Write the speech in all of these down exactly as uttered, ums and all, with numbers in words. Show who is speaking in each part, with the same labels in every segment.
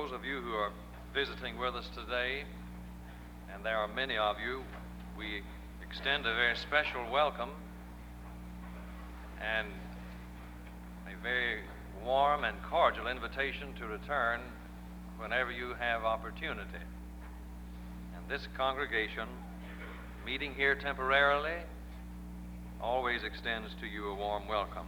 Speaker 1: those of you who are visiting with us today, and there are many of you, we extend a very special welcome and a very warm and cordial invitation to return whenever you have opportunity. And this congregation, meeting here temporarily, always extends to you a warm welcome.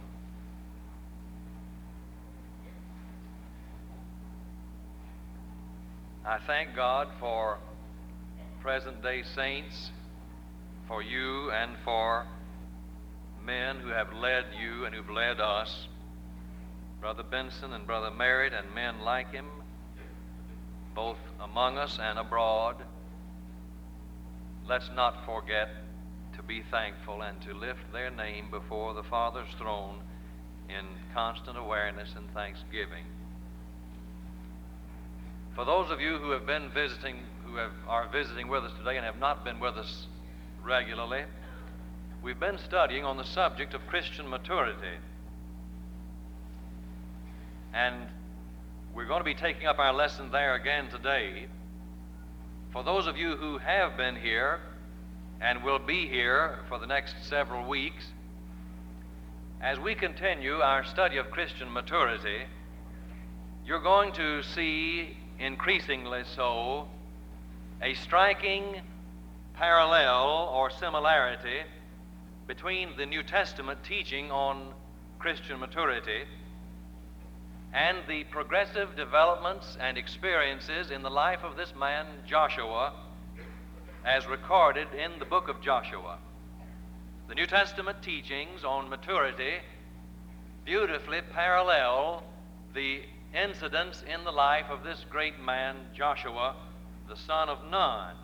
Speaker 1: I thank God for present-day saints, for you and for men who have led you and who've led us, Brother Benson and Brother Merritt and men like him, both among us and abroad. Let's not forget to be thankful and to lift their name before the Father's throne in constant awareness and thanksgiving. For those of you who have been visiting, who have, are visiting with us today and have not been with us regularly, we've been studying on the subject of Christian maturity. And we're going to be taking up our lesson there again today. For those of you who have been here and will be here for the next several weeks, as we continue our study of Christian maturity, you're going to see, increasingly so, a striking parallel or similarity between the New Testament teaching on Christian maturity and the progressive developments and experiences in the life of this man Joshua as recorded in the book of Joshua. The New Testament teachings on maturity beautifully parallel the incidents in the life of this great man Joshua, the son of Nun.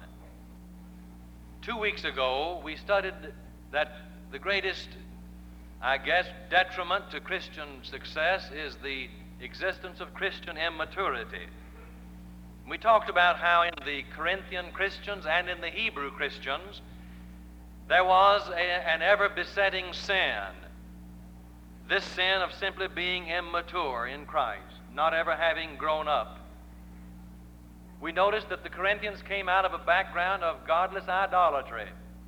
Speaker 1: Two weeks ago, we studied that the greatest, I guess, detriment to Christian success is the existence of Christian immaturity. We talked about how in the Corinthian Christians and in the Hebrew Christians there was a, an ever-besetting sin. This sin of simply being immature in Christ, not ever having grown up. We noticed that the Corinthians came out of a background of godless idolatry,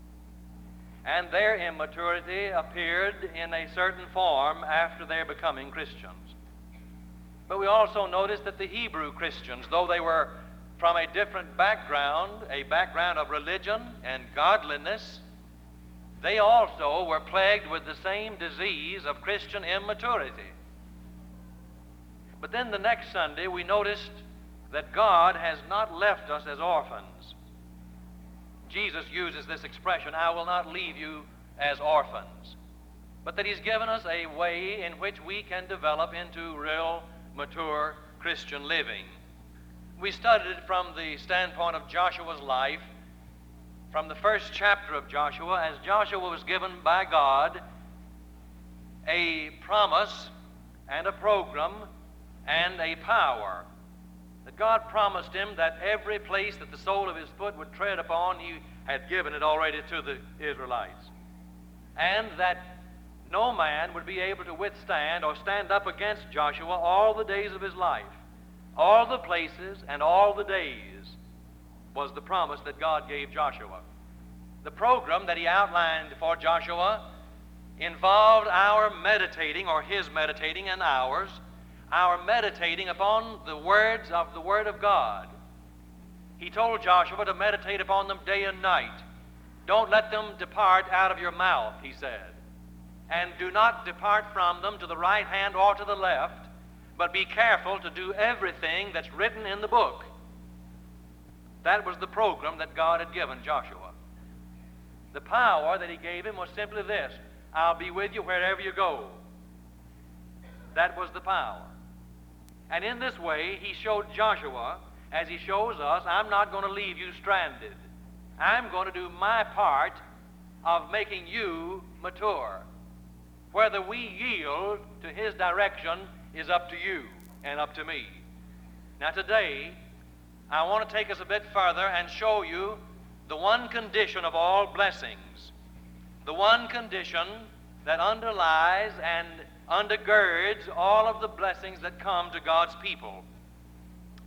Speaker 1: and their immaturity appeared in a certain form after their becoming Christians. But we also noticed that the Hebrew Christians, though they were from a different background, a background of religion and godliness, they also were plagued with the same disease of Christian immaturity. But then the next Sunday we noticed that God has not left us as orphans. Jesus uses this expression, "I will not leave you as orphans," but that He's given us a way in which we can develop into real, mature Christian living. We studied it from the standpoint of Joshua's life, from the first chapter of Joshua, as Joshua was given by God a promise and a program and a power. That God promised him that every place that the sole of his foot would tread upon, He had given it already to the Israelites. And that no man would be able to withstand or stand up against Joshua all the days of his life. All the places and all the days was the promise that God gave Joshua. The program that He outlined for Joshua involved our meditating, or his meditating and ours, our meditating upon the words of the Word of God. He told Joshua to meditate upon them day and night. Don't let them depart out of your mouth, He said. And do not depart from them to the right hand or to the left, but be careful to do everything that's written in the book. That was the program that God had given Joshua. The power that He gave him was simply this: I'll be with you wherever you go. That was the power. And in this way, He showed Joshua, as He shows us, I'm not going to leave you stranded. I'm going to do my part of making you mature. Whether we yield to His direction is up to you and up to me. Now today, I want to take us a bit further and show you the one condition of all blessings, the one condition that underlies and undergirds all of the blessings that come to God's people.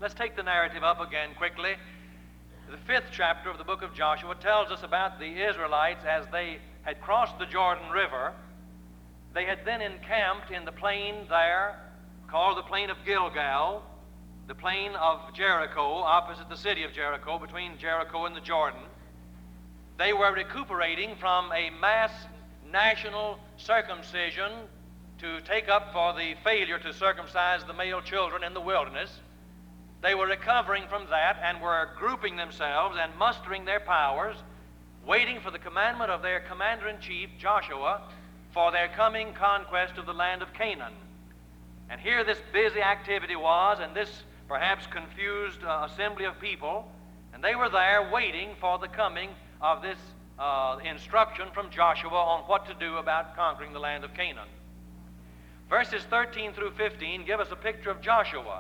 Speaker 1: Let's take the narrative up again quickly. The fifth chapter of the book of Joshua tells us about the Israelites as they had crossed the Jordan River. They had then encamped in the plain there called the plain of Gilgal, the plain of Jericho, opposite the city of Jericho, between Jericho and the Jordan. They were recuperating from a mass national circumcision to take up for the failure to circumcise the male children in the wilderness. They were recovering from that and were grouping themselves and mustering their powers, waiting for the commandment of their commander-in-chief, Joshua, for their coming conquest of the land of Canaan. And here this busy activity was, and this perhaps confused uh, assembly of people, and they were there waiting for the coming of this uh, instruction from Joshua on what to do about conquering the land of Canaan. Verses thirteen through fifteen give us a picture of Joshua.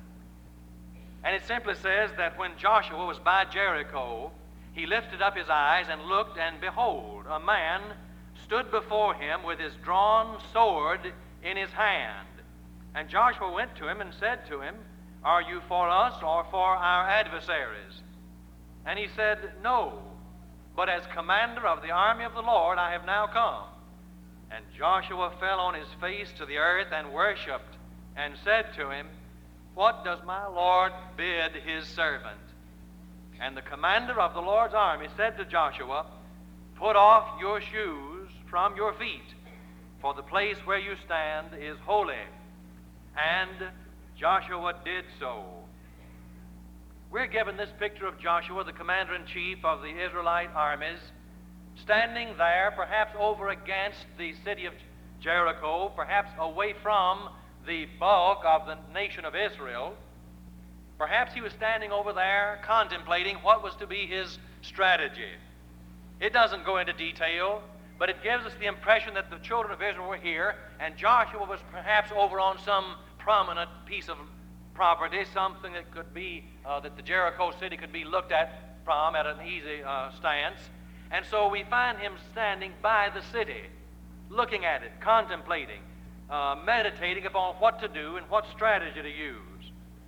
Speaker 1: And it simply says that when Joshua was by Jericho, he lifted up his eyes and looked, and behold, a man stood before him with his drawn sword in his hand. And Joshua went to him and said to him, "Are you for us or for our adversaries?" And he said, "No, but as commander of the army of the Lord I have now come." And Joshua fell on his face to the earth and worshipped, and said to him, "What does my Lord bid his servant?" And the commander of the Lord's army said to Joshua, "Put off your shoes from your feet, for the place where you stand is holy." And Joshua did so. We're given this picture of Joshua, the commander-in-chief of the Israelite armies, standing there, perhaps over against the city of Jericho, perhaps away from the bulk of the nation of Israel. Perhaps he was standing over there contemplating what was to be his strategy. It doesn't go into detail, but it gives us the impression that the children of Israel were here, and Joshua was perhaps over on some prominent piece of property, something that could be, uh, that the Jericho city could be looked at from at an easy uh, stance. And so we find him standing by the city, looking at it, contemplating, uh, meditating upon what to do and what strategy to use.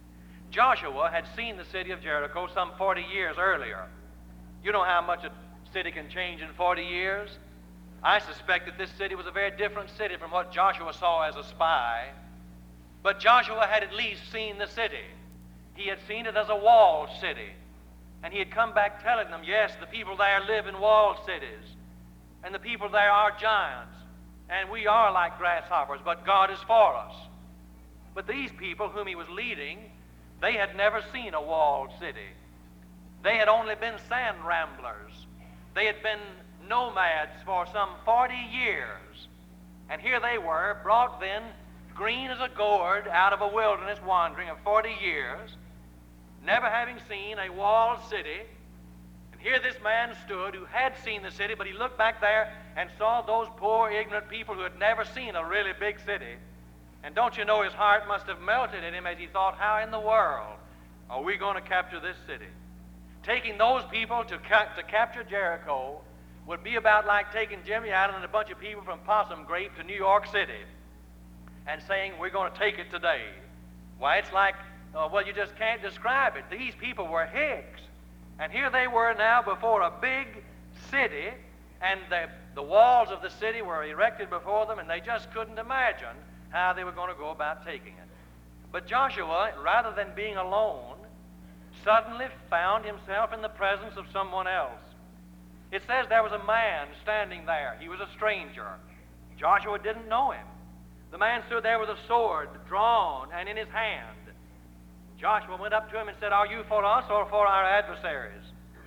Speaker 1: Joshua had seen the city of Jericho some forty years earlier. You know how much a city can change in forty years? I suspect that this city was a very different city from what Joshua saw as a spy. But Joshua had at least seen the city. He had seen it as a walled city. And he had come back telling them, yes, the people there live in walled cities. And the people there are giants. And we are like grasshoppers, but God is for us. But these people whom he was leading, they had never seen a walled city. They had only been sand ramblers. They had been nomads for some forty years. And here they were, brought then green as a gourd out of a wilderness wandering of forty years, never having seen a walled city. And here this man stood who had seen the city, but he looked back there and saw those poor, ignorant people who had never seen a really big city. And don't you know his heart must have melted in him as he thought, how in the world are we going to capture this city? Taking those people to, ca- to capture Jericho would be about like taking Jimmy Allen and a bunch of people from Possum Grape to New York City and saying, we're going to take it today. Why, it's like, uh, well, you just can't describe it. These people were Hicks. And here they were now before a big city, and the, the walls of the city were erected before them, and they just couldn't imagine how they were going to go about taking it. But Joshua, rather than being alone, suddenly found himself in the presence of someone else. It says there was a man standing there. He was a stranger. Joshua didn't know him. The man stood there with a sword drawn and in his hand. Joshua went up to him and said, "Are you for us or for our adversaries?"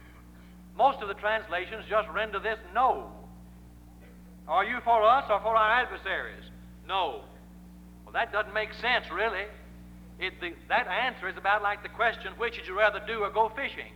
Speaker 1: Most of the translations just render this no. Are you for us or for our adversaries? No. Well, that doesn't make sense, really. It, the, that answer is about like the question, which would you rather do or go fishing?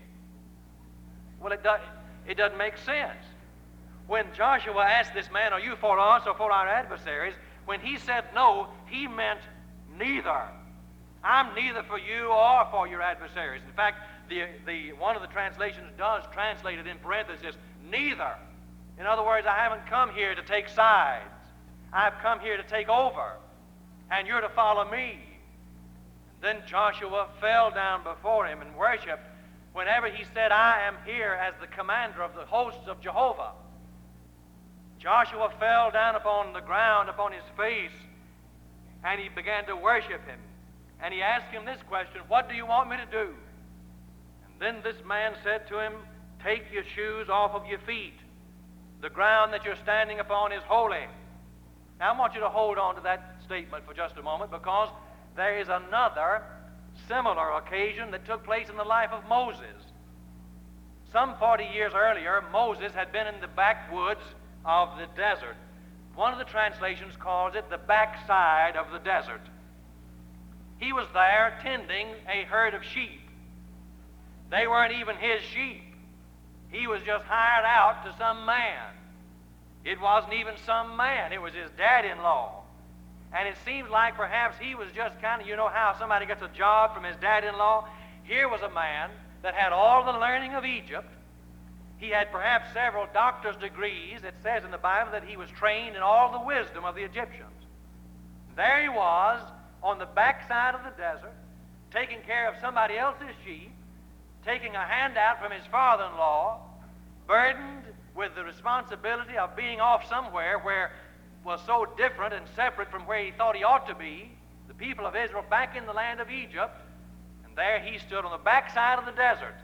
Speaker 1: Well, it, do, it doesn't make sense. When Joshua asked this man, are you for us or for our adversaries? When he said no, he meant neither. I'm neither for you or for your adversaries. In fact, the, the, one of the translations does translate it in parenthesis, neither. In other words, I haven't come here to take sides. I've come here to take over, and you're to follow me. Then Joshua fell down before him and worshiped whenever he said, I am here as the commander of the hosts of Jehovah. Joshua fell down upon the ground, upon his face, and he began to worship him. And he asked him this question, what do you want me to do? And then this man said to him, take your shoes off of your feet. The ground that you're standing upon is holy. Now I want you to hold on to that statement for just a moment, because there is another similar occasion that took place in the life of Moses. Some forty years earlier, Moses had been in the backwoods of the desert. One of the translations calls it the backside of the desert. He was there tending a herd of sheep. They weren't even his sheep. He was just hired out to some man. It wasn't even some man. It was his dad-in-law. And it seemed like perhaps he was just kind of, you know how somebody gets a job from his dad-in-law? Here was a man that had all the learning of Egypt. He had perhaps several doctor's degrees. It says in the Bible that he was trained in all the wisdom of the Egyptians. There he was on the backside of the desert, taking care of somebody else's sheep, taking a handout from his father-in-law, burdened with the responsibility of being off somewhere where was so different and separate from where he thought he ought to be, the people of Israel back in the land of Egypt, and there he stood on the backside of the desert.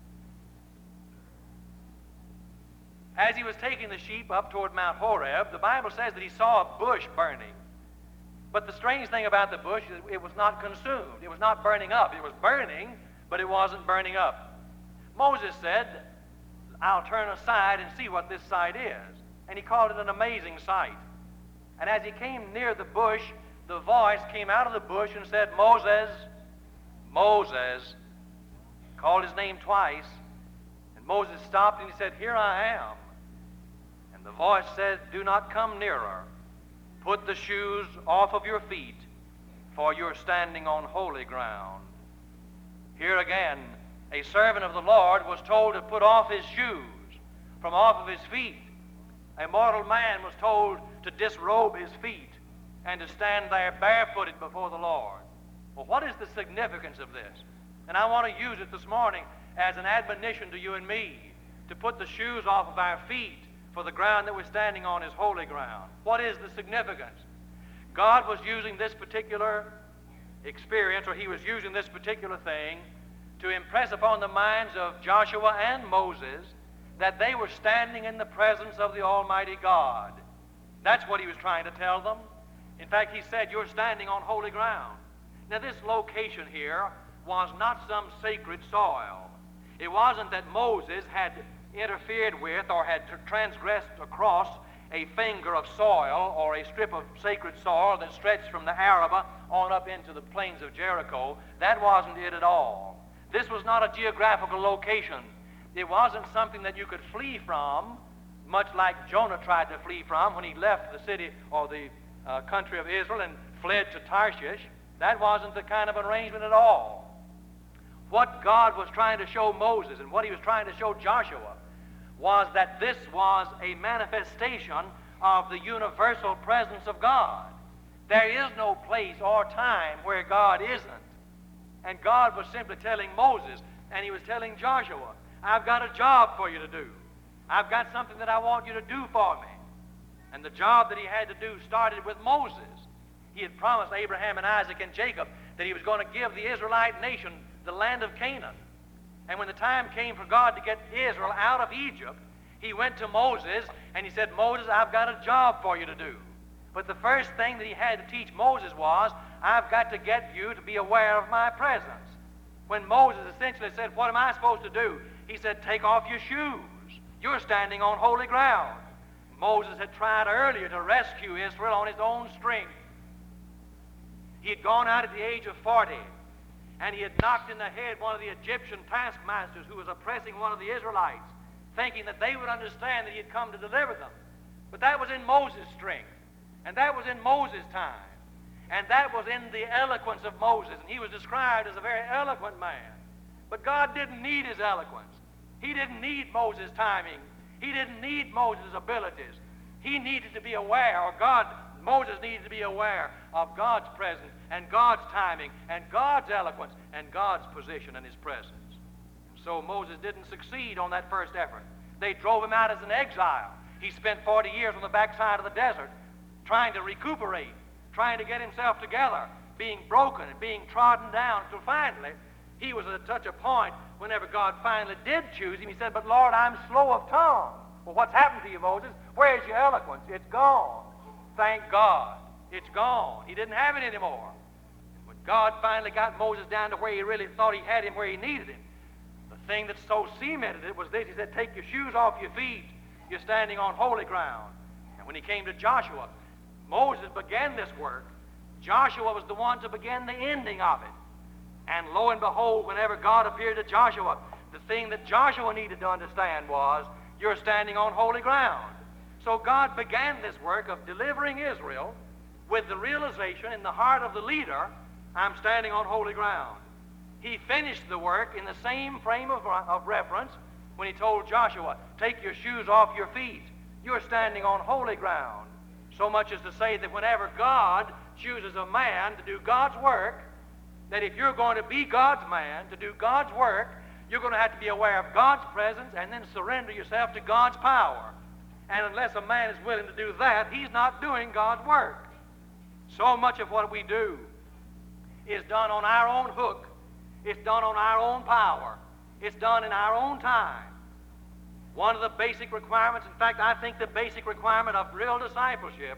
Speaker 1: As he was taking the sheep up toward Mount Horeb, the Bible says that he saw a bush burning. But the strange thing about the bush is it was not consumed. It was not burning up. It was burning, but it wasn't burning up. Moses said, I'll turn aside and see what this sight is. And he called it an amazing sight. And as he came near the bush, the voice came out of the bush and said, Moses, Moses, called his name twice. And Moses stopped and he said, here I am. And the voice said, do not come nearer. Put the shoes off of your feet, for you're standing on holy ground. Here again, a servant of the Lord was told to put off his shoes from off of his feet. A mortal man was told to disrobe his feet and to stand there barefooted before the Lord. Well, what is the significance of this? And I want to use it this morning as an admonition to you and me to put the shoes off of our feet, for the ground that we're standing on is holy ground. What is the significance? God was using this particular experience, or he was using this particular thing to impress upon the minds of Joshua and Moses that they were standing in the presence of the Almighty God. That's what he was trying to tell them. In fact, he said, you're standing on holy ground. Now, this location here was not some sacred soil. It wasn't that Moses had interfered with or had transgressed across a finger of soil or a strip of sacred soil that stretched from the Arabah on up into the plains of Jericho. That wasn't it at all. This was not a geographical location. It wasn't something that you could flee from, much like Jonah tried to flee from when he left the city or the uh, country of Israel and fled to Tarshish. That wasn't the kind of arrangement at all. What God was trying to show Moses and what he was trying to show Joshua was that this was a manifestation of the universal presence of God. There is no place or time where God isn't. And God was simply telling Moses, and he was telling Joshua, I've got a job for you to do. I've got something that I want you to do for me. And the job that he had to do started with Moses. He had promised Abraham and Isaac and Jacob that he was going to give the Israelite nation the land of Canaan. And when the time came for God to get Israel out of Egypt, he went to Moses and he said, Moses, I've got a job for you to do. But the first thing that he had to teach Moses was, I've got to get you to be aware of my presence. When Moses essentially said, what am I supposed to do? He said, take off your shoes. You're standing on holy ground. Moses had tried earlier to rescue Israel on his own strength. He had gone out at the age of forty, and he had knocked in the head one of the Egyptian taskmasters who was oppressing one of the Israelites, thinking that they would understand that he had come to deliver them. But that was in Moses' strength, and that was in Moses' time, and that was in the eloquence of Moses, and he was described as a very eloquent man. But God didn't need his eloquence. He didn't need Moses' timing. He didn't need Moses' abilities. He needed to be aware, or God Moses needed to be aware of God's presence and God's timing and God's eloquence and God's position and his presence. So Moses didn't succeed on that first effort. They drove him out as an exile. He spent forty years on the backside of the desert trying to recuperate, trying to get himself together, being broken and being trodden down, until finally he was at such a point whenever God finally did choose him, he said, "But Lord, I'm slow of tongue." Well, what's happened to you, Moses? Where's your eloquence? It's gone. Thank God. It's gone. He didn't have it anymore. When God finally got Moses down to where he really thought he had him, where he needed him, the thing that so cemented it was this. He said, "Take your shoes off your feet. You're standing on holy ground." And when he came to Joshua, Moses began this work. Joshua was the one to begin the ending of it. And lo and behold, whenever God appeared to Joshua, the thing that Joshua needed to understand was, you're standing on holy ground. So God began this work of delivering Israel with the realization in the heart of the leader, I'm standing on holy ground. He finished the work in the same frame of, of reference when he told Joshua, take your shoes off your feet. You're standing on holy ground. So much as to say that whenever God chooses a man to do God's work, that if you're going to be God's man, to do God's work, you're going to have to be aware of God's presence and then surrender yourself to God's power. And unless a man is willing to do that, he's not doing God's work. So much of what we do is done on our own hook. It's done on our own power. It's done in our own time. One of the basic requirements, in fact, I think the basic requirement of real discipleship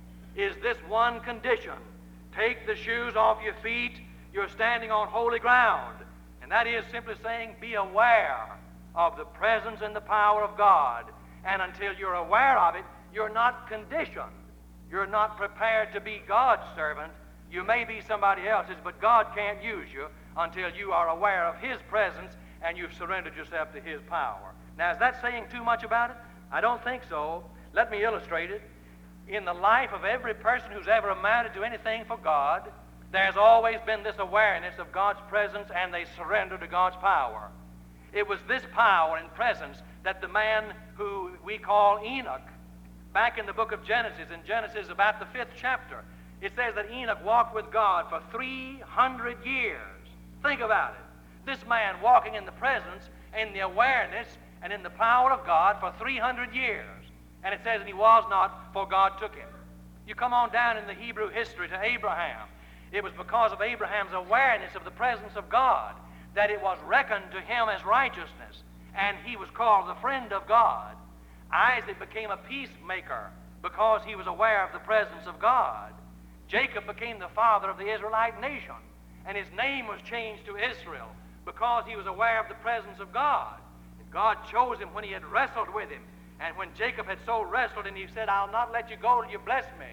Speaker 1: is this one condition. Take the shoes off your feet. You're standing on holy ground. And that is simply saying, be aware of the presence and the power of God. And until you're aware of it, you're not conditioned. You're not prepared to be God's servant. You may be somebody else's, but God can't use you until you are aware of His presence and you've surrendered yourself to His power. Now, is that saying too much about it? I don't think so. Let me illustrate it. In the life of every person who's ever amounted to anything for God, there's always been this awareness of God's presence, and they surrender to God's power. It was this power and presence that the man who we call Enoch, back in the book of Genesis, in Genesis about the fifth chapter, it says that Enoch walked with God for three hundred years. Think about it. This man walking in the presence, in the awareness, and in the power of God for three hundred years. And it says that he was not, for God took him. You come on down in the Hebrew history to Abraham. It was because of Abraham's awareness of the presence of God that it was reckoned to him as righteousness, and he was called the friend of God. Isaac became a peacemaker because he was aware of the presence of God. Jacob became the father of the Israelite nation, and his name was changed to Israel because he was aware of the presence of God. And God chose him when he had wrestled with him, and when Jacob had so wrestled, and he said, I'll not let you go till you bless me.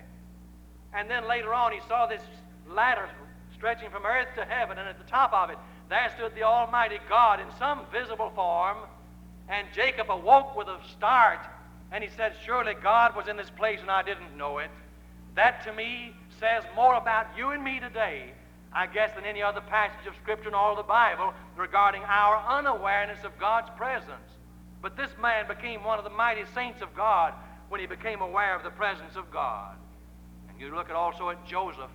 Speaker 1: And then later on he saw this ladder stretching from earth to heaven, and at the top of it there stood the Almighty God in some visible form. And Jacob awoke with a start, and he said, surely God was in this place and I didn't know it. That to me says more about you and me today, I guess, than any other passage of Scripture in all the Bible regarding our unawareness of God's presence. But this man became one of the mighty saints of God when he became aware of the presence of God. And you look at also at Joseph.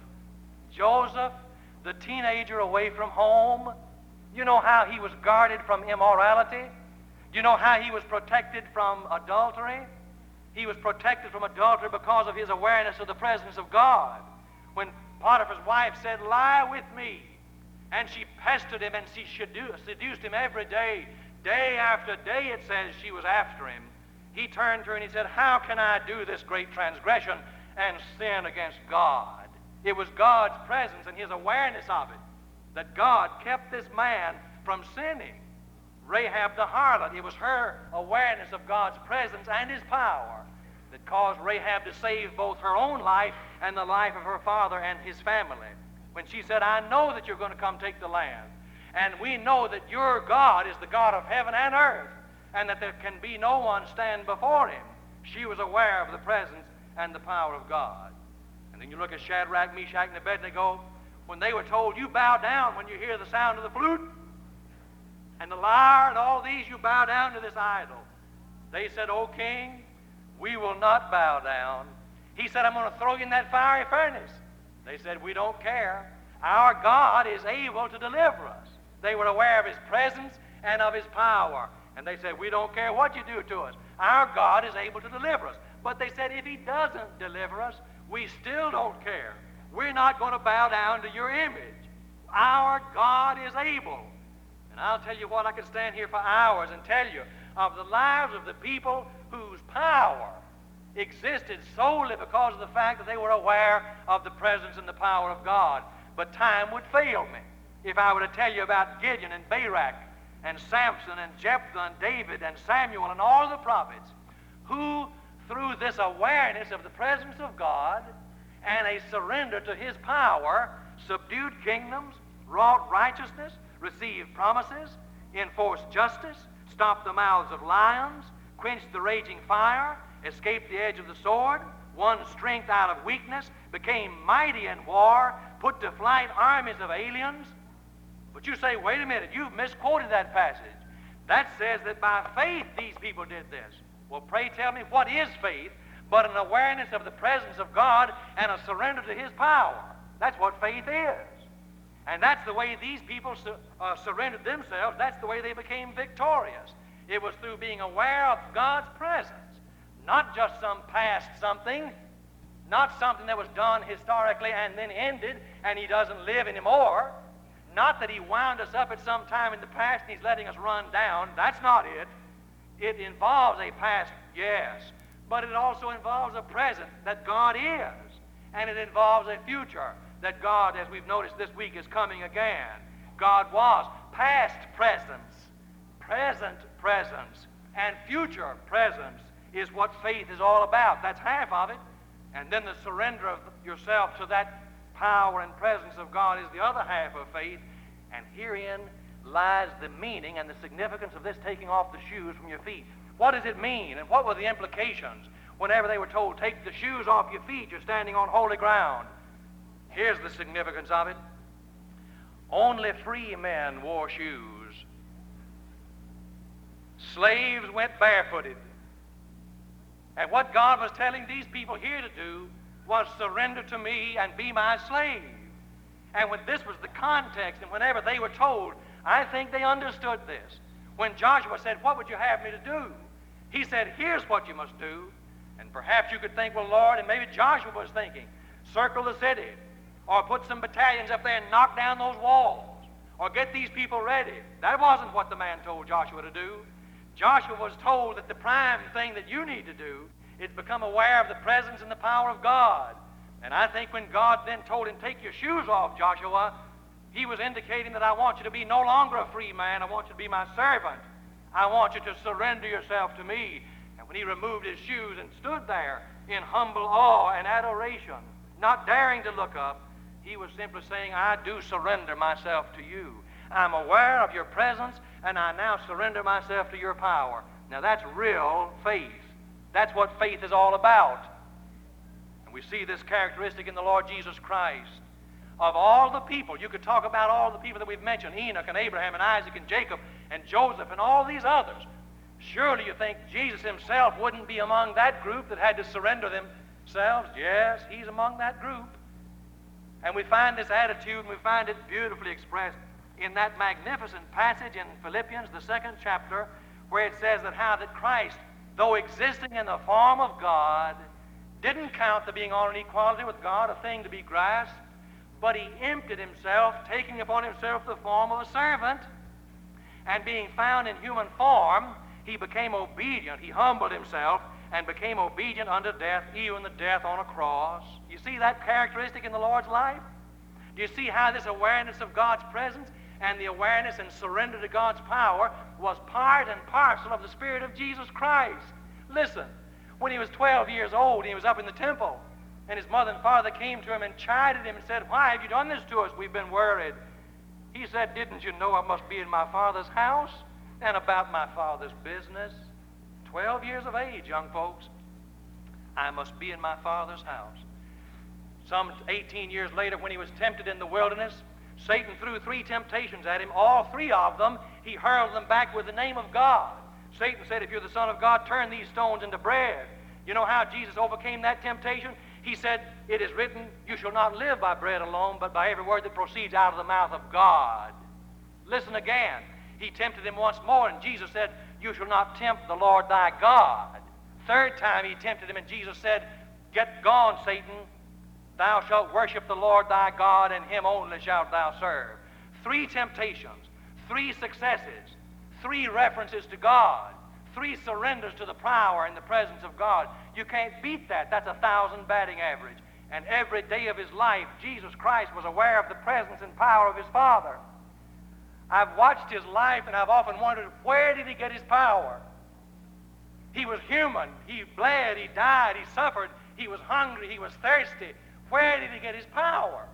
Speaker 1: Joseph, the teenager away from home, you know how he was guarded from immorality? You know how he was protected from adultery? He was protected from adultery because of his awareness of the presence of God. When Potiphar's wife said, lie with me, and she pestered him and she seduced him every day, day after day, it says she was after him. He turned to her and he said, how can I do this great transgression and sin against God? It was God's presence and his awareness of it that God kept this man from sinning. Rahab the harlot, it was her awareness of God's presence and his power that caused Rahab to save both her own life and the life of her father and his family. When she said, I know that you're going to come take the land, and we know that your God is the God of heaven and earth, and that there can be no one stand before him, she was aware of the presence and the power of God. And then you look at Shadrach, Meshach, and Abednego, when they were told, you bow down when you hear the sound of the flute, and the lyre, and all these, you bow down to this idol. They said, O king, we will not bow down. He said, I'm going to throw you in that fiery furnace. They said, we don't care. Our God is able to deliver us. They were aware of his presence and of his power. And they said, we don't care what you do to us. Our God is able to deliver us. But they said, if he doesn't deliver us, we still don't care. We're not going to bow down to your image. Our God is able. And I'll tell you what, I could stand here for hours and tell you of the lives of the people whose power existed solely because of the fact that they were aware of the presence and the power of God. But time would fail me if I were to tell you about Gideon and Barak and Samson and Jephthah and David and Samuel and all the prophets who, through this awareness of the presence of God and a surrender to his power, subdued kingdoms, wrought righteousness, received promises, enforced justice, stopped the mouths of lions, quenched the raging fire, escaped the edge of the sword, won strength out of weakness, became mighty in war, put to flight armies of aliens. But you say, wait a minute, you've misquoted that passage. That says that by faith these people did this. Well, pray tell me, what is faith but an awareness of the presence of God and a surrender to his power? That's what faith is. And that's the way these people su- uh, surrendered themselves. That's the way they became victorious. It was through being aware of God's presence. Not just some past something, not something that was done historically and then ended and he doesn't live anymore. Not that he wound us up at some time in the past and he's letting us run down. That's not it. It involves a past, yes, but it also involves a present that God is. And it involves a future that God, as we've noticed this week, is coming again. God was past presence, present presence, and future presence is what faith is all about. That's half of it. And then the surrender of yourself to that power and presence of God is the other half of faith. And herein lies the meaning and the significance of this taking off the shoes from your feet. What does it mean, and what were the implications whenever they were told, take the shoes off your feet, you're standing on holy ground? Here's the significance of it. Only free men wore shoes. Slaves went barefooted. And what God was telling these people here to do was surrender to me and be my slave. And when this was the context, and whenever they were told, I think they understood this. When Joshua said, what would you have me to do? He said, here's what you must do. And perhaps you could think, well, Lord, and maybe Joshua was thinking, circle the city, or put some battalions up there and knock down those walls, or get these people ready. That wasn't what the man told Joshua to do. Joshua was told that the prime thing that you need to do is become aware of the presence and the power of God. And I think when God then told him, take your shoes off, Joshua, he was indicating that I want you to be no longer a free man. I want you to be my servant. I want you to surrender yourself to me. And when he removed his shoes and stood there in humble awe and adoration, not daring to look up, he was simply saying, I do surrender myself to you. I'm aware of your presence, and I now surrender myself to your power. Now that's real faith. That's what faith is all about. And we see this characteristic in the Lord Jesus Christ. Of all the people, you could talk about all the people that we've mentioned, Enoch and Abraham and Isaac and Jacob and Joseph and all these others. Surely you think Jesus himself wouldn't be among that group that had to surrender themselves? Yes, he's among that group. And we find this attitude, and we find it beautifully expressed in that magnificent passage in Philippians, the second chapter, where it says that how that Christ, though existing in the form of God, didn't count the being on an equality with God a thing to be grasped, but he emptied himself, taking upon himself the form of a servant, and being found in human form, he became obedient. He humbled himself and became obedient unto death, even the death on a cross. You see that characteristic in the Lord's life? Do you see how this awareness of God's presence and the awareness and surrender to God's power was part and parcel of the Spirit of Jesus Christ? Listen, when he was twelve years old and he was up in the temple, and his mother and father came to him and chided him and said, why have you done this to us? We've been worried. He said, didn't you know I must be in my Father's house and about my Father's business? Twelve years of age, young folks. I must be in my Father's house. Some eighteen years later, when he was tempted in the wilderness, Satan threw three temptations at him. All three of them, he hurled them back with the name of God. Satan said, if you're the Son of God, turn these stones into bread. You know how Jesus overcame that temptation? He said, it is written, you shall not live by bread alone, but by every word that proceeds out of the mouth of God. Listen again. He tempted him once more, and Jesus said, you shall not tempt the Lord thy God. Third time he tempted him, and Jesus said, get gone, Satan. Thou shalt worship the Lord thy God, and him only shalt thou serve. Three temptations, three successes, three references to God, three surrenders to the power and the presence of God. You can't beat that. That's a thousand batting average. And every day of his life, Jesus Christ was aware of the presence and power of his Father. I've watched his life, and I've often wondered, where did he get his power? He was human. He bled. He died. He suffered. He was hungry. He was thirsty. Where did he get his power?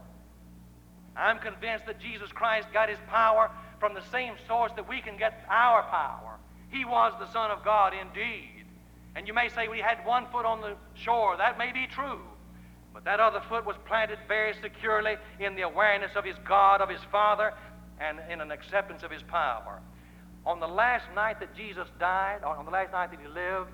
Speaker 1: I'm convinced that Jesus Christ got his power from the same source that we can get our power. He was the Son of God indeed. And you may say, well, he had one foot on the shore. That may be true. But that other foot was planted very securely in the awareness of his God, of his Father, and in an acceptance of his power. On the last night that Jesus died, on the last night that he lived,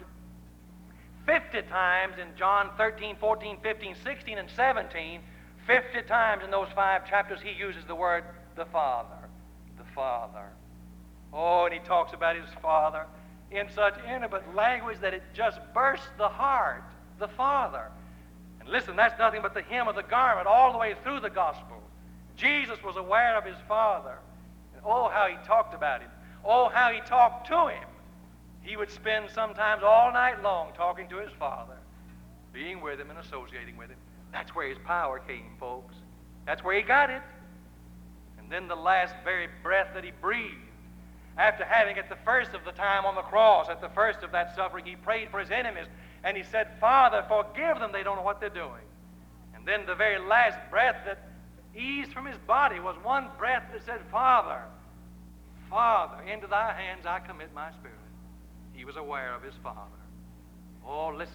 Speaker 1: fifty times in John thirteen, fourteen, fifteen, sixteen, and seventeen, fifty times in those five chapters he uses the word the Father, the Father. Oh, and he talks about his Father in such intimate language that it just bursts the heart, the Father. And listen, that's nothing but the hem of the garment all the way through the gospel. Jesus was aware of his Father. And oh, how he talked about him. Oh, how he talked to him. He would spend sometimes all night long talking to his Father, being with him and associating with him. That's where his power came, folks. That's where he got it. And then the last very breath that he breathed, after having at the first of the time on the cross, at the first of that suffering, he prayed for his enemies, and he said, Father, forgive them, they don't know what they're doing. And then the very last breath that eased from his body was one breath that said, Father, Father, into thy hands I commit my spirit. He was aware of his Father. Oh, listen,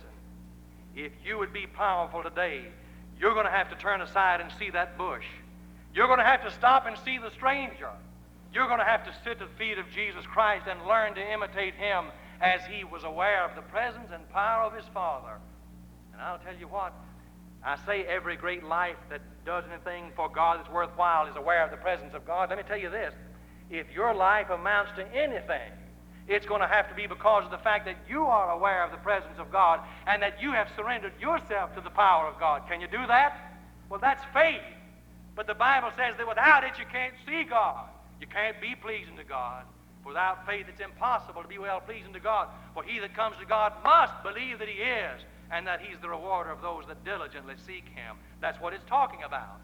Speaker 1: if you would be powerful today, you're going to have to turn aside and see that bush. You're going to have to stop and see the stranger. You're going to have to sit at the feet of Jesus Christ and learn to imitate him as he was aware of the presence and power of his Father. And I'll tell you what, I say every great life that does anything for God that's worthwhile is aware of the presence of God. Let me tell you this. If your life amounts to anything, it's going to have to be because of the fact that you are aware of the presence of God and that you have surrendered yourself to the power of God. Can you do that? Well, that's faith. But the Bible says that without it, you can't see God. You can't be pleasing to God. Without faith, it's impossible to be well pleasing to God. For he that comes to God must believe that he is, and that he's the rewarder of those that diligently seek him. That's what it's talking about.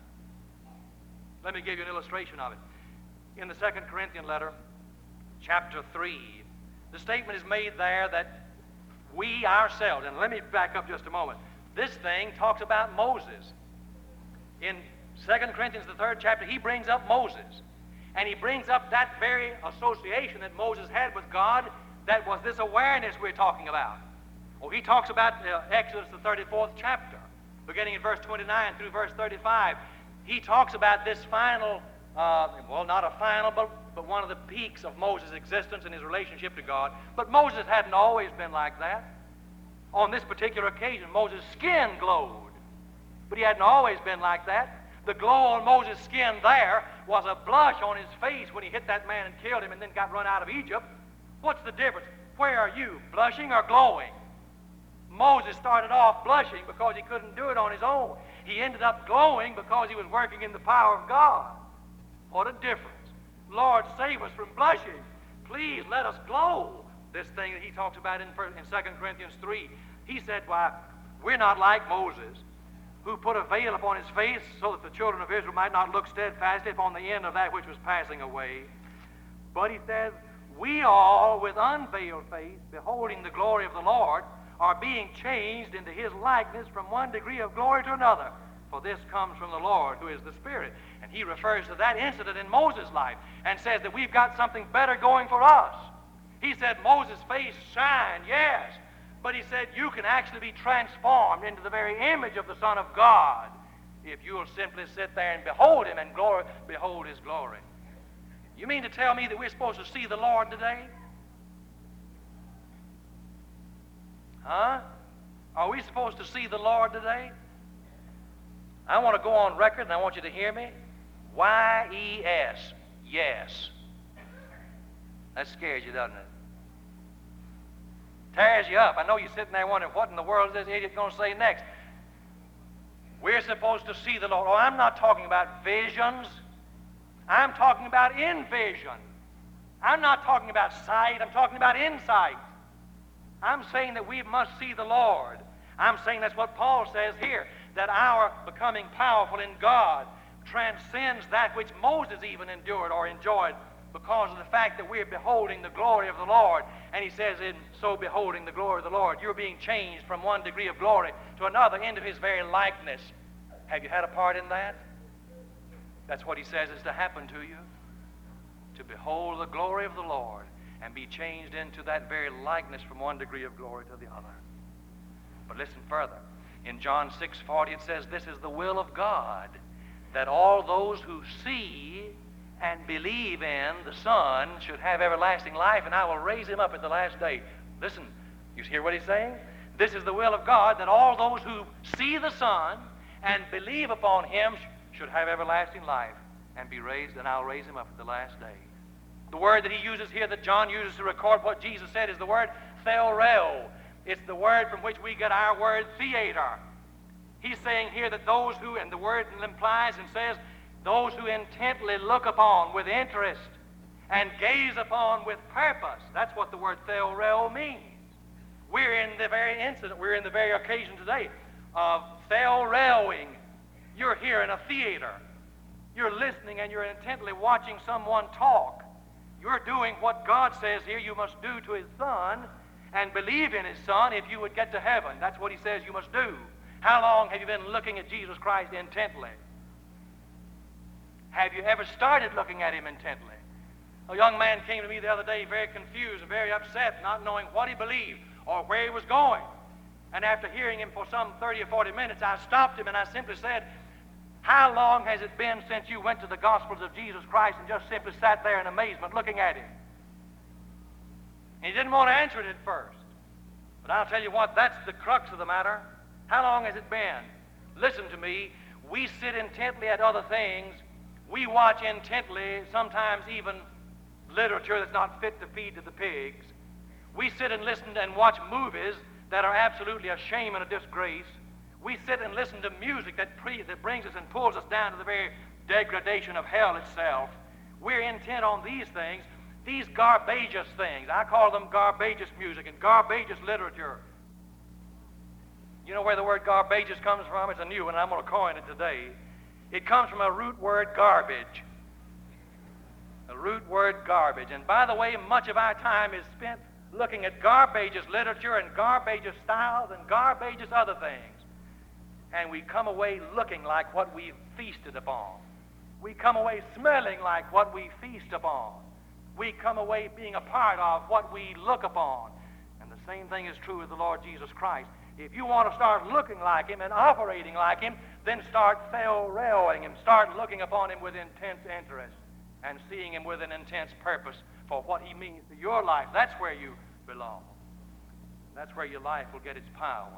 Speaker 1: Let me give you an illustration of it. In the Second Corinthians letter, chapter three, the statement is made there that we ourselves, and let me back up just a moment. This thing talks about Moses. In Second Corinthians, the third chapter, he brings up Moses. And he brings up that very association that Moses had with God, that was this awareness we're talking about. Well, he talks about uh, Exodus, the thirty-fourth chapter, beginning in verse twenty-nine through verse thirty-five. He talks about this final, uh, well, not a final, but, but one of the peaks of Moses' existence and his relationship to God. But Moses hadn't always been like that. On this particular occasion, Moses' skin glowed, but he hadn't always been like that. The glow on Moses' skin there was a blush on his face when he hit that man and killed him and then got run out of Egypt. What's the difference? Where are you, blushing or glowing? Moses started off blushing because he couldn't do it on his own. He ended up glowing because he was working in the power of God. What a difference. Lord, save us from blushing. Please let us glow. This thing that he talks about in, in Second Corinthians three. He said, why, we're not like Moses, who put a veil upon his face so that the children of Israel might not look steadfastly upon the end of that which was passing away. But he says, we all, with unveiled face, beholding the glory of the Lord, are being changed into his likeness from one degree of glory to another. For this comes from the Lord, who is the Spirit. And he refers to that incident in Moses' life and says that we've got something better going for us. He said Moses' face shined, yes. But he said you can actually be transformed into the very image of the Son of God if you'll simply sit there and behold him and glory, behold his glory. You mean to tell me that we're supposed to see the Lord today? Huh? Are we supposed to see the Lord today? I want to go on record, and I want you to hear me. Y E S, yes. That scares you, doesn't it? Tears you up. I know you're sitting there wondering, what in the world is this idiot going to say next? We're supposed to see the Lord. Oh, I'm not talking about visions. I'm talking about in vision. I'm not talking about sight. I'm talking about insight. I'm saying that we must see the Lord. I'm saying that's what Paul says here, that our becoming powerful in God transcends that which Moses even endured or enjoyed because of the fact that we're beholding the glory of the Lord. And he says, in so beholding the glory of the Lord, you're being changed from one degree of glory to another into his very likeness. Have you had a part in that? That's what he says is to happen to you. To behold the glory of the Lord and be changed into that very likeness from one degree of glory to the other. But listen further. In John six forty it says, this is the will of God, that all those who see and believe in the Son should have everlasting life, and I will raise him up at the last day. Listen, you hear what he's saying? This is the will of God, that all those who see the Son and believe upon him should have everlasting life and be raised, and I'll raise him up at the last day. The word that he uses here, that John uses to record what Jesus said, is the word theoreo. It's the word from which we get our word theater. He's saying here that those who, and the word implies and says, those who intently look upon with interest and gaze upon with purpose. That's what the word theoreo means. We're in the very incident, we're in the very occasion today of theoreoing. You're here in a theater. You're listening and you're intently watching someone talk. You're doing what God says here you must do to his Son and believe in his Son if you would get to heaven. That's what he says you must do. How long have you been looking at Jesus Christ intently? Have you ever started looking at him intently? A young man came to me the other day very confused and very upset, not knowing what he believed or where he was going. And after hearing him for some thirty or forty minutes, I stopped him and I simply said, how long has it been since you went to the Gospels of Jesus Christ and just simply sat there in amazement looking at him? And he didn't want to answer it at first. But I'll tell you what, that's the crux of the matter. How long has it been? Listen to me. We sit intently at other things. We watch intently, sometimes even literature that's not fit to feed to the pigs. We sit and listen and watch movies that are absolutely a shame and a disgrace. We sit and listen to music that, pre- that brings us and pulls us down to the very degradation of hell itself. We're intent on these things, these garbageous things. I call them garbageous music and garbageous literature. You know where the word garbageous comes from? It's a new one, and I'm going to coin it today. It comes from a root word, garbage. A root word, garbage. And by the way, much of our time is spent looking at garbageous literature and garbageous styles and garbageous other things. And we come away looking like what we've feasted upon. We come away smelling like what we feast upon. We come away being a part of what we look upon. And the same thing is true with the Lord Jesus Christ. If you want to start looking like him and operating like him, then start theoreoing him. Start looking upon him with intense interest and seeing him with an intense purpose for what he means to your life. That's where you belong. That's where your life will get its power.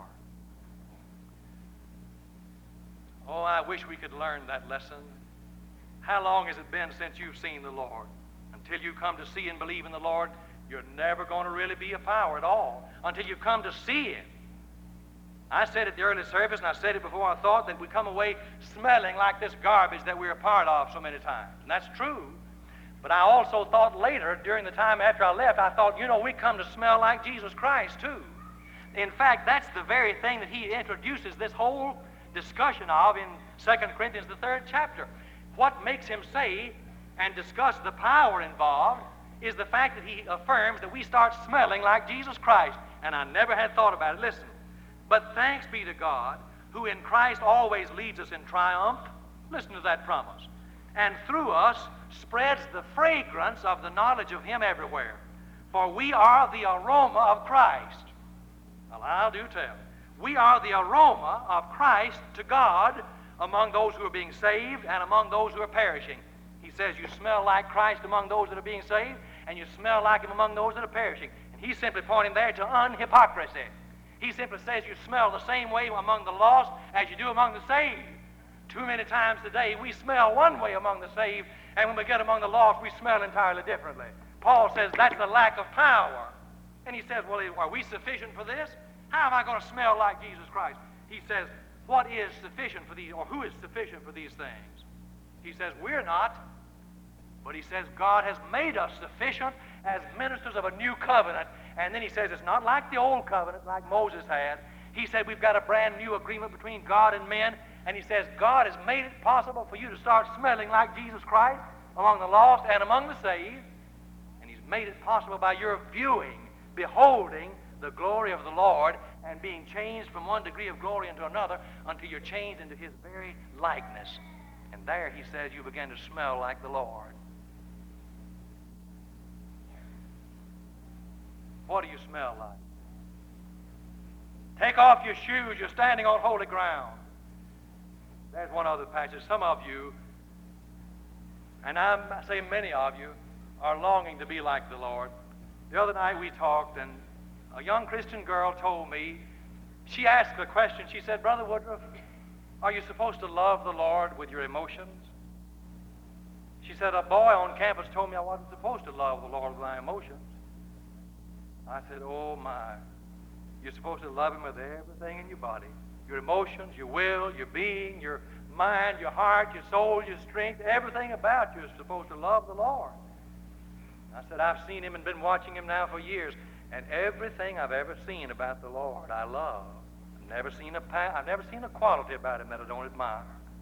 Speaker 1: Oh, I wish we could learn that lesson. How long has it been since you've seen the Lord? Until you come to see and believe in the Lord, you're never going to really be a power at all until you come to see him. I said at the early service, and I said it before, I thought that we come away smelling like this garbage that we're a part of so many times. And that's true. But I also thought later, during the time after I left, I thought, you know, we come to smell like Jesus Christ too. In fact, that's the very thing that he introduces this whole discussion of in Second Corinthians, the third chapter. What makes him say and discuss the power involved is the fact that he affirms that we start smelling like Jesus Christ. And I never had thought about it. Listen. But thanks be to God, who in Christ always leads us in triumph. Listen to that promise. And through us spreads the fragrance of the knowledge of him everywhere. For we are the aroma of Christ. Well, I'll do tell. We are the aroma of Christ to God among those who are being saved and among those who are perishing. He says you smell like Christ among those that are being saved, and you smell like him among those that are perishing. And he's simply pointing there to unhypocrisy. He simply says you smell the same way among the lost as you do among the saved. Too many times today we smell one way among the saved, and when we get among the lost, we smell entirely differently. Paul says that's the lack of power. And he says, well, are we sufficient for this? How am I going to smell like Jesus Christ? He says, what is sufficient for these, or who is sufficient for these things? He says, we're not. But he says, God has made us sufficient as ministers of a new covenant. And then he says, it's not like the old covenant like Moses had. He said, we've got a brand new agreement between God and men. And he says, God has made it possible for you to start smelling like Jesus Christ among the lost and among the saved. And he's made it possible by your viewing, beholding the glory of the Lord, and being changed from one degree of glory into another until you're changed into his very likeness. And there, he says, you begin to smell like the Lord. What do you smell like? Take off your shoes. You're standing on holy ground. There's one other passage. Some of you, and I'm saying many of you, are longing to be like the Lord. The other night we talked, and a young Christian girl told me, she asked a question. She said, Brother Woodruff, are you supposed to love the Lord with your emotions? She said, a boy on campus told me I wasn't supposed to love the Lord with my emotions. I said, oh my, you're supposed to love him with everything in your body. Your emotions, your will, your being, your mind, your heart, your soul, your strength, everything about you is supposed to love the Lord. I said, I've seen him and been watching him now for years, and everything I've ever seen about the Lord I love. I've never seen a pa- I've never seen a quality about him that I don't admire.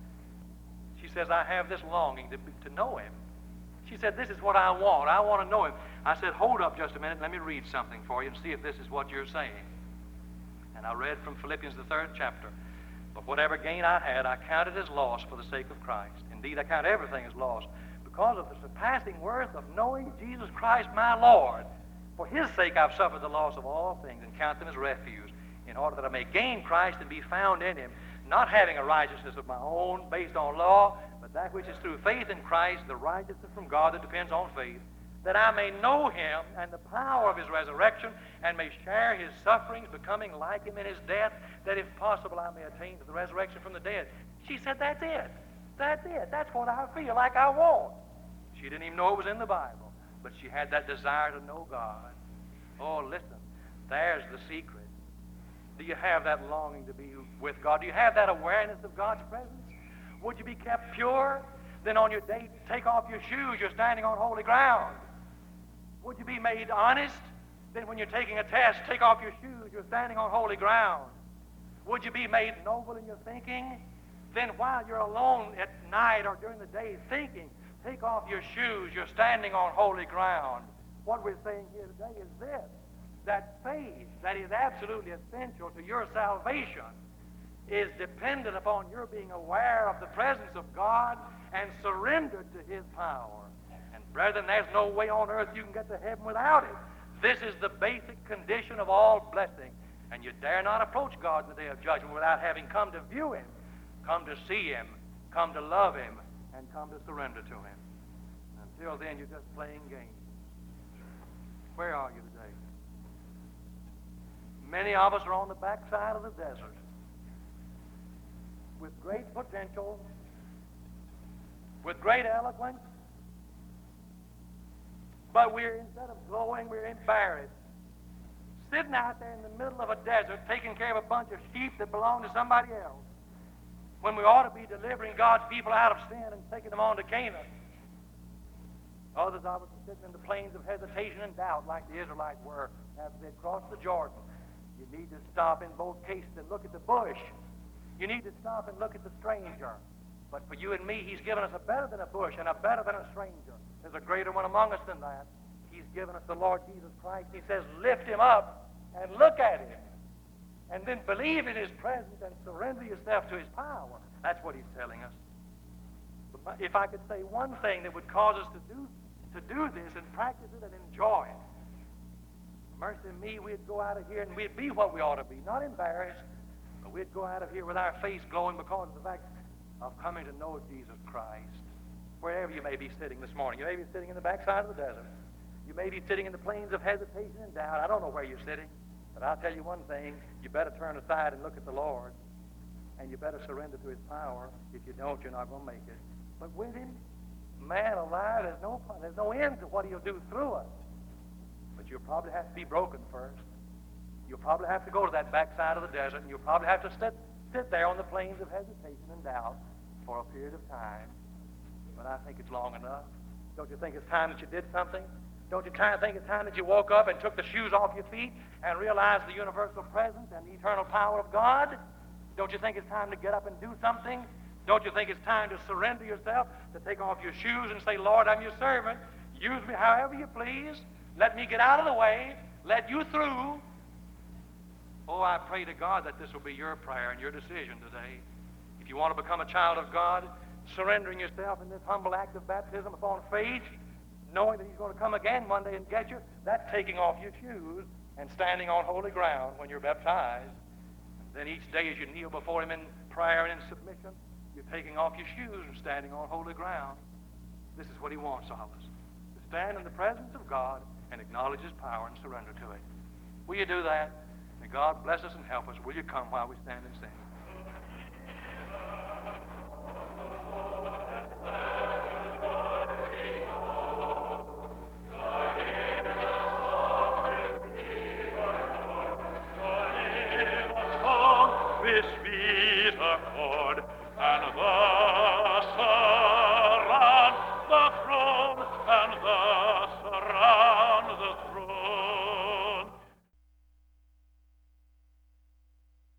Speaker 1: She says, I have this longing to, be, to know him. She said, this is what I want. I want to know him. I said, hold up just a minute. Let me read something for you and see if this is what you're saying. And I read from Philippians, the third chapter. But whatever gain I had, I counted as loss for the sake of Christ. Indeed, I count everything as loss because of the surpassing worth of knowing Jesus Christ, my Lord. For his sake I've suffered the loss of all things and count them as refuse, in order that I may gain Christ and be found in him, not having a righteousness of my own based on law, but that which is through faith in Christ, the righteousness from God that depends on faith, that I may know him and the power of his resurrection, and may share his sufferings, becoming like him in his death, that if possible I may attain to the resurrection from the dead. She said, that's it. That's it. That's what I feel like I want. She didn't even know it was in the Bible, but she had that desire to know God. Oh, listen, there's the secret. Do you have that longing to be with God? Do you have that awareness of God's presence? Would you be kept pure? Then on your day, take off your shoes. You're standing on holy ground. Would you be made honest? Then when you're taking a test, take off your shoes. You're standing on holy ground. Would you be made noble in your thinking? Then while you're alone at night or during the day thinking, take off your shoes. You're standing on holy ground. What we're saying here today is this, that faith that is absolutely essential to your salvation is dependent upon your being aware of the presence of God and surrendered to his power. And brethren, there's no way on earth you can get to heaven without it. This is the basic condition of all blessing. And you dare not approach God in the day of judgment without having come to view him, come to see him, come to love him, and come to surrender to him. Until then, you're just playing games. Where are you today? Many of us are on the backside of the desert with great potential, with great eloquence, but we're, instead of glowing, we're embarrassed. Sitting out there in the middle of a desert taking care of a bunch of sheep that belong to somebody else, when we ought to be delivering God's people out of sin and taking them on to Canaan. Others of us are sitting in the plains of hesitation and doubt like the Israelites were after they crossed the Jordan. You need to stop in both cases and look at the bush. You need to stop and look at the stranger. But for you and me, he's given us a better than a bush and a better than a stranger. There's a greater one among us than that. He's given us the Lord Jesus Christ. He says, lift him up and look at him. And then believe in his presence and surrender yourself to his power. That's what he's telling us. But if I could say one thing that would cause us to do, to do this and practice it and enjoy it, mercy me, we'd go out of here and we'd be what we ought to be. Not embarrassed, but we'd go out of here with our face glowing because of the fact of coming to know Jesus Christ. Wherever you may be sitting this morning. You may be sitting in the backside of the desert. You may be sitting in the plains of hesitation and doubt. I don't know where you're sitting.
Speaker 2: But I'll tell you one thing, you better turn aside and look at the Lord, and you better surrender to his power. If you don't, you're not going to make it. But with him, man alive, there's no, there's no end to what he'll do through us. But you'll probably have to be broken first. You'll probably have to go to that backside of the desert, and you'll probably have to sit, sit there on the plains of hesitation and doubt for a period of time. But I think it's long enough. Don't you think it's time that you did something? Don't you try to think it's time that you woke up and took the shoes off your feet and realized the universal presence and the eternal power of God? Don't you think it's time to get up and do something? Don't you think it's time to surrender yourself, to take off your shoes and say, Lord, I'm your servant. Use me however you please. Let me get out of the way. Let you through. Oh, I pray to God that this will be your prayer and your decision today. If you want to become a child of God, surrendering yourself in this humble act of baptism upon faith, knowing that he's going to come again one day and get you, that's taking off your shoes and standing on holy ground when you're baptized. And then each day as you kneel before him in prayer and in submission, you're taking off your shoes and standing on holy ground. This is what he wants of us, to stand in the presence of God and acknowledge his power and surrender to it. Will you do that? May God bless us and help us. Will you come while we stand and sing?
Speaker 3: With sweet accord and the